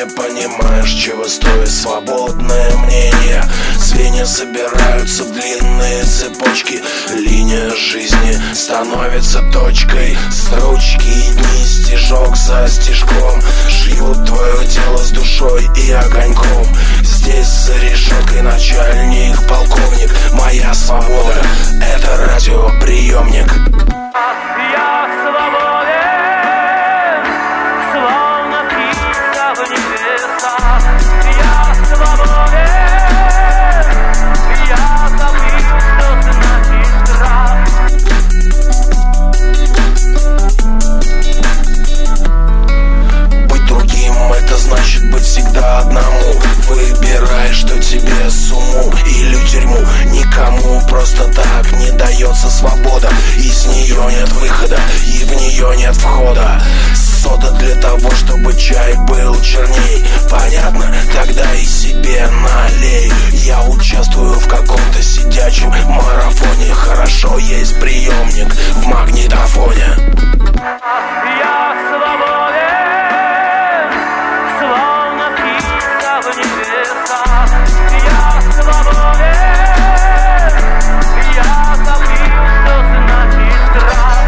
не понимаешь, чего стоит свободное мнение. Звенья собираются в длинные цепочки. Линия жизни становится точкой. Строчки и дни, стежок за стежком, шьют твое тело с душой и огоньком. Здесь за решеткой начальник, полковник. Моя свобода — это радиоприемник. Я свободен, словно птица в небесах. Я свободен, я забыл, что значит страх. Быть другим — это значит быть всегда одному. Выбирай, что тебе с уму или тюрьму. Никому просто так не дается свобода. И с нее нет выхода, и в нее нет входа. Сода для того, чтобы чай был черней. Понятно? Тогда и себе налей. Я участвую в каком-то сидячем марафоне. Хорошо, есть приемник в магнитофоне. Я свободен, словно птица в небесах. Я свободен, я забыл, что значит страх.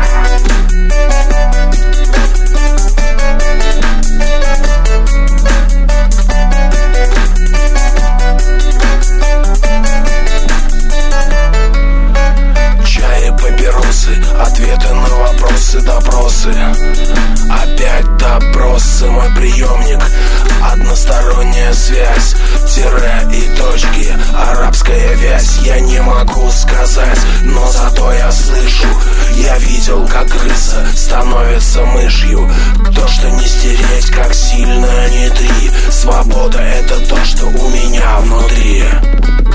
Чай и папиросы, ответы на вопросы, допросы. Опять допросы, мой приемник. Односторонняя связь, тире и точки, арабская вязь. Я не могу сказать, но зато я слышу. Я видел, как крыса становится мышью. То, что не стереть, как сильно не три. Свобода — это то, что у меня внутри.